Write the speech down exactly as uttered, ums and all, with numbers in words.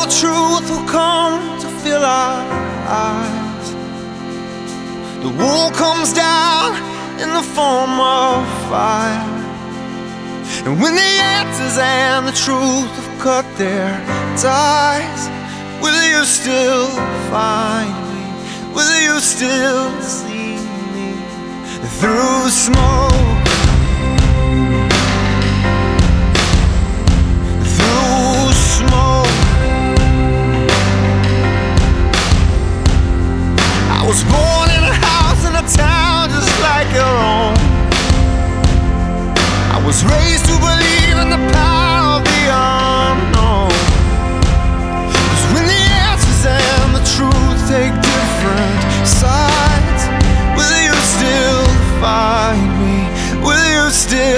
the truth will come to fill our eyes. The wall comes down in the form of fire. And when the answers and the truth have cut their ties, will you still find me? Will you still see me through smoke? Through smoke. I was born in a house in a town just like your own. I was raised to believe in the power of the unknown. 'Cause when the answers and the truth take different sides, will you still find me? Will you still